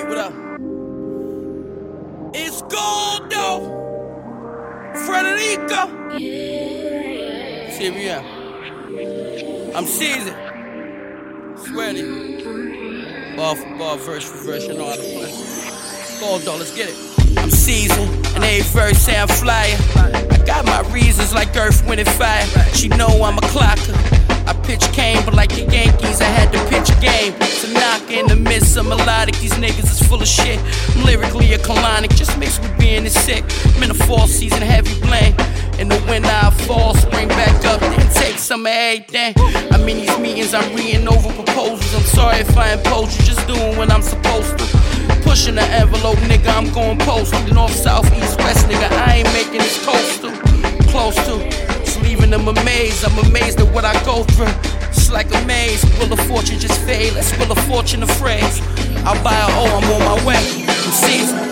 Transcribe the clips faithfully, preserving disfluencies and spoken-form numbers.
what up? It's gold though. Frederica. Yeah. See me out. I'm seasoned. Sweaty. Ball for ball, verse for verse, you know how to play. Gold though, let's get it. I'm seasoned, and every verse say I'm flyer. I got my reasons like Earth, Wind, and Fire. She know I'm a clocker. I pitch cane, but like the Yankees, I had to pitch a game. To knock in the midst of melodic, these niggas is full of shit. I'm lyrically a colonic, just mixed with being this sick. I'm in the fall season, heavy blame. In the winter I fall, spring back up, then take some of everything. I'm in these meetings, I'm reading over proposals. I'm sorry if I impose you, just doing what I'm supposed to. Pushing the envelope, nigga, I'm going postal. North, south, east, west, nigga, I ain't making this coastal. Close to, it's leaving them amazed. I'm amazed at what I go through. It's like a maze, will the fortune just fade? Let's will the fortune a phrase. I'll buy a O, I'm on my way. I'm seasoned.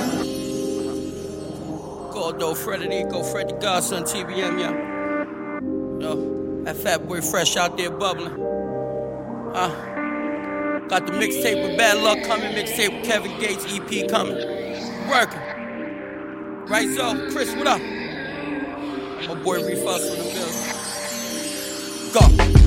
Gordo, Frederico, Fred the Godson, T B M, yo. Yo, that fat boy fresh out there bubbling. Uh, got the mixtape with Bad Luck coming, mixtape with Kevin Gates, E P coming. Working. Right, so, Chris, what up? My boy Refus on the bill. Go.